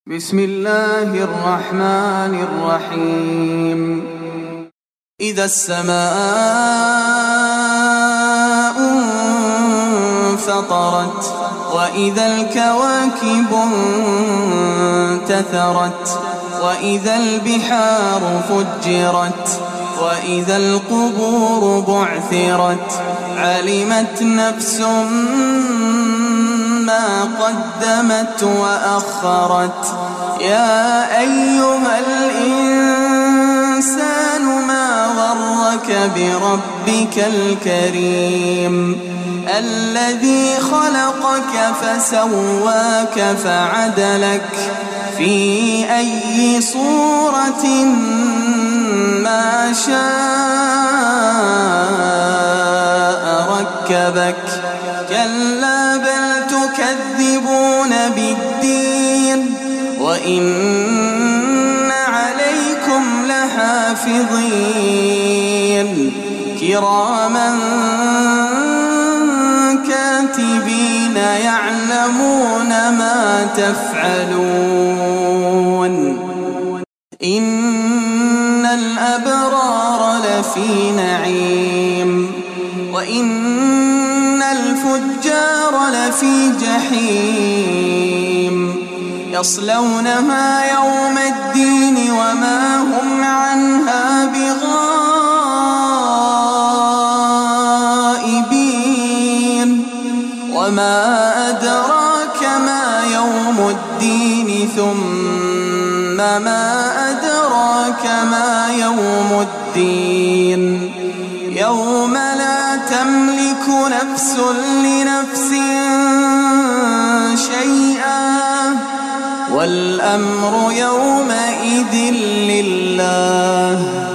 بسم الله الرحمن الرحيم. إذا السماء انفطرت وإذا الكواكب انتثرت وإذا البحار فجرت وإذا القبور بعثرت علمت نفس ما قدمت وأخرت. يا أيها الإنسان ما غرك بربك الكريم الذي خلقك فسواك فعدلك في أي صورة ما شاء ركبك. كلا بل تكذبون بالدين وإن عليكم لحافظين كراما كاتبين يعلمون ما تفعلون. إن الأبرار لفي نعيم وإن الفجار لفي جحيم يصلونها يوم الدين وما هم عنها بغائبين. وما أدراك ما يوم الدين ثم ما أدراك ما يوم الدين يوم لا تملك نفس لنفس شيئا والأمر يومئذ لله.